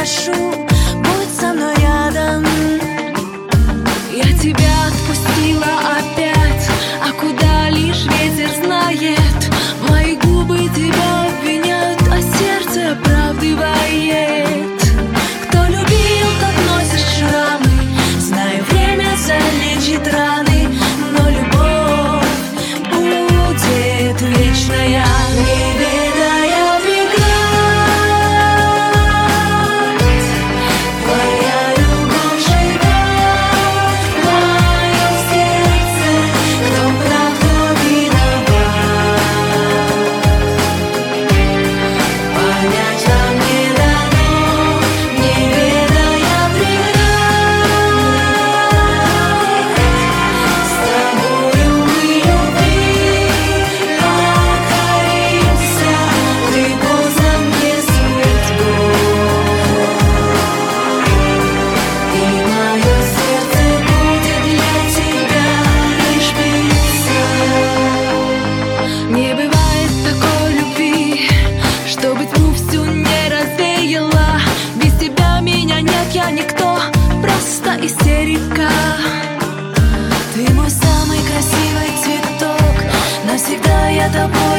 прошу, будь со мной рядом. Я тебя отпустила опять, а куда лишь ветер знает. Мои губы тебя обвиняют, а сердце оправдывает. Кто любил, тот носит шрамы, знаю, время залечит раны, но любовь будет вечная. Не ведая преград, твоя любовь живет в моем сердце. Кто прав, кто виноват, понять нам не дано. Не ведая преград, с тобою мы любви покоримся. Ты поздно мне судьбу, и мое сердце будет для тебя лишь биться. Не бывает такой любви, чтобы тьму всю не развеяла. Без тебя меня нет, я никто, просто истерика. Ты мой самый красивый цветок, навсегда я тобой